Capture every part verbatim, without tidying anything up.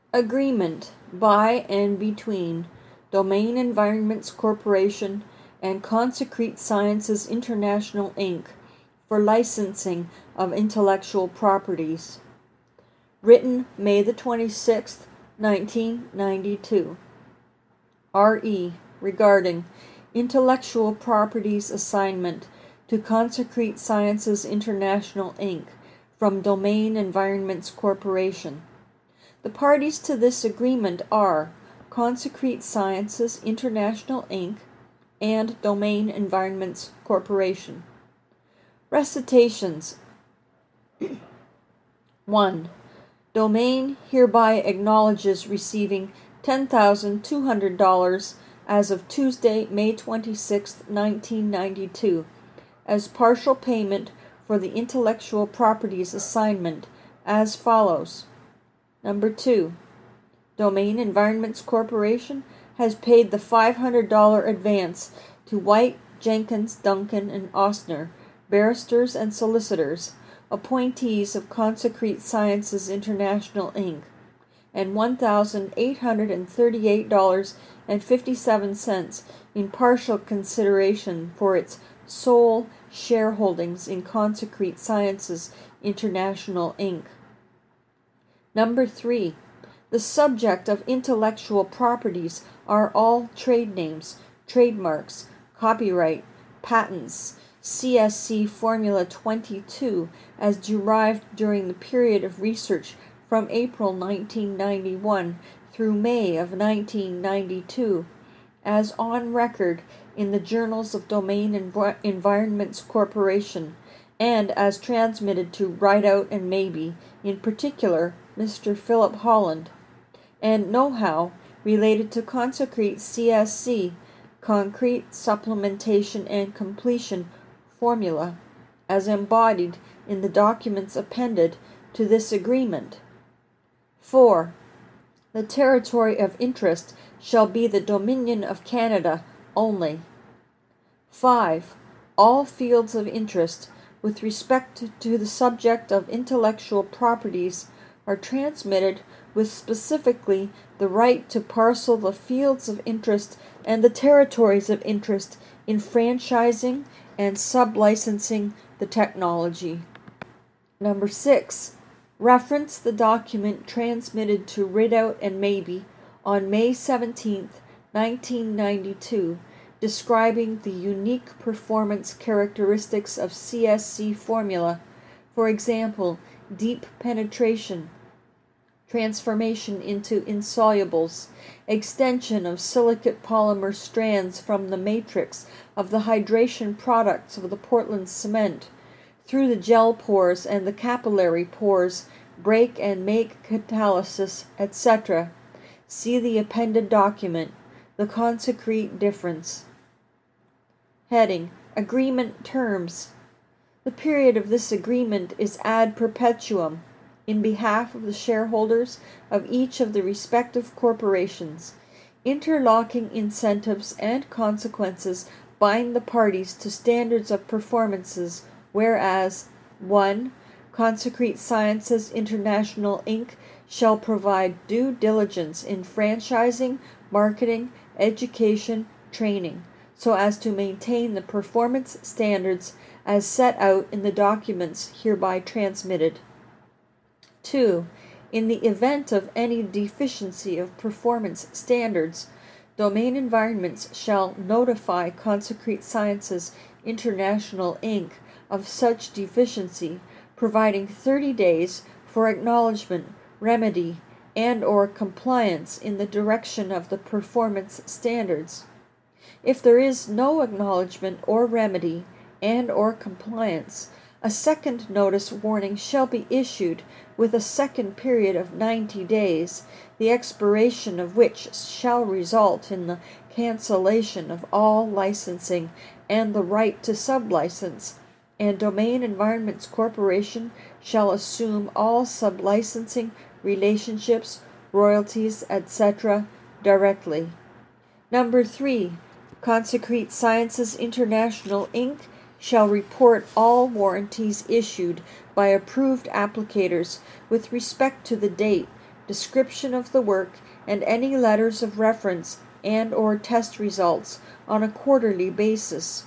Agreement by and between Domain Environments Corporation and Concrete Sciences International Incorporated for licensing of intellectual properties. Written May the twenty-sixth, nineteen ninety-two. R E regarding intellectual properties assignment to Concrete Sciences International Incorporated from Domain Environments Corporation. The parties to this agreement are Concrete Sciences International Incorporated and Domain Environments Corporation. Recitations. one. Domain hereby acknowledges receiving ten thousand two hundred dollars as of Tuesday, May twenty-sixth, nineteen ninety-two, as partial payment for the intellectual properties assignment as follows. Number two. Domain Environments Corporation has paid the five hundred dollars advance to White, Jenkins, Duncan, and Ostner, barristers and solicitors, appointees of Concrete Sciences International Incorporated, and one thousand eight hundred thirty-eight dollars and fifty-seven cents in partial consideration for its sole shareholdings in Concrete Sciences International Incorporated. Number three. The subject of intellectual properties are all trade names, trademarks, copyright, patents, C S C Formula twenty-two as derived during the period of research from April nineteen ninety-one through May of nineteen ninety-two, as on record in the Journals of Domain Env- Environments Corporation, and as transmitted to Rideout and Maybe, in particular Mister Philip Holland, and know-how related to Concrete C S C, Concrete Supplementation and Completion Formula, as embodied in the documents appended to this agreement. four. The territory of interest shall be the Dominion of Canada only. five. All fields of interest with respect to the subject of intellectual properties are transmitted with specifically the right to parcel the fields of interest and the territories of interest in franchising and sublicensing the technology. Number six. Reference the document transmitted to Rideout and Maybe on May seventeenth, nineteen ninety-two, describing the unique performance characteristics of C S C formula, for example, deep penetration, transformation into insolubles, extension of silicate polymer strands from the matrix of the hydration products of the Portland cement, through the gel pores and the capillary pores, break and make catalysis, et cetera. See the appended document, The Concrete Difference. Heading: Agreement Terms. The period of this agreement is ad perpetuum, in behalf of the shareholders of each of the respective corporations. Interlocking incentives and consequences bind the parties to standards of performances, whereas one. Concrete Sciences International Incorporated shall provide due diligence in franchising, marketing, education, training, so as to maintain the performance standards as set out in the documents hereby transmitted. two. In the event of any deficiency of performance standards, Domain Environments shall notify Concrete Sciences International Incorporated of such deficiency, providing thirty days for acknowledgement, remedy, and or compliance in the direction of the performance standards. If there is no acknowledgement or remedy and or compliance, a second notice warning shall be issued with a second period of ninety days, the expiration of which shall result in the cancellation of all licensing and the right to sublicense, and Domain Environments Corporation shall assume all sublicensing relationships, royalties, et cetera directly. Number three. Concrete Sciences International Incorporated shall report all warranties issued by approved applicators with respect to the date, description of the work, and any letters of reference and or test results on a quarterly basis.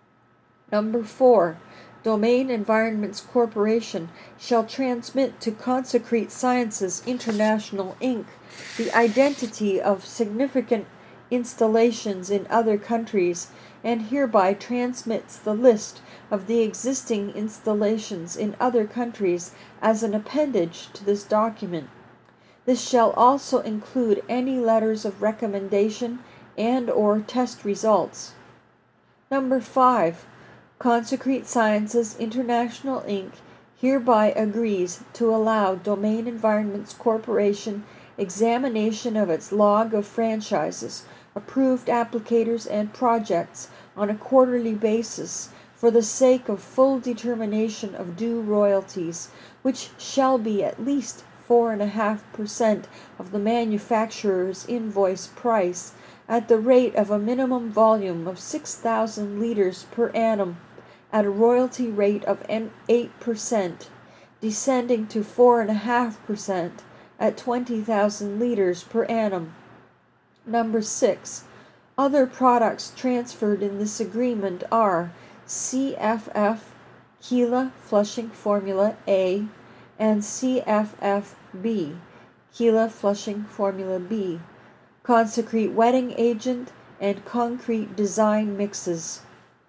Number four, Domain Environments Corporation shall transmit to Consecrete Sciences International Incorporated the identity of significant installations in other countries, and hereby transmits the list of the existing installations in other countries as an appendage to this document. This shall also include any letters of recommendation and or test results. Number five, Consecrete Sciences International Incorporated hereby agrees to allow Domain Environments Corporation examination of its log of franchises, approved applicators, and projects on a quarterly basis for the sake of full determination of due royalties, which shall be at least four and a half percent of the manufacturer's invoice price at the rate of a minimum volume of six thousand liters per annum at a royalty rate of eight percent, descending to four and a half percent at twenty thousand liters per annum. Number six, other products transferred in this agreement are C F F Kila Flushing Formula A and C F F B Kila Flushing Formula B, Consecrete Wetting Agent, and Concrete Design Mixes.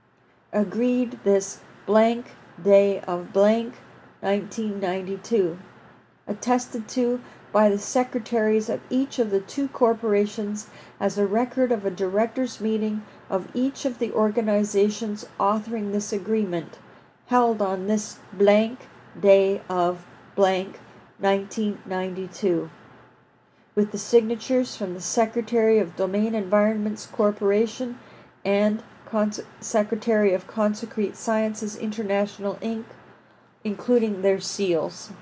Agreed this blank day of blank nineteen ninety-two. Attested to by the secretaries of each of the two corporations as a record of a directors' meeting of each of the organizations authoring this agreement, held on this blank day of blank nineteen ninety-two, with the signatures from the Secretary of Domain Environments Corporation and Cons- Secretary of Consecrete Sciences International Incorporated, including their seals.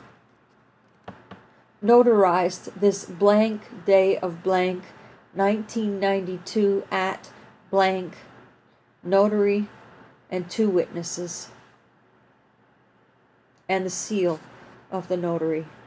Notarized this blank day of blank nineteen ninety-two at blank notary and two witnesses, and the seal of the notary.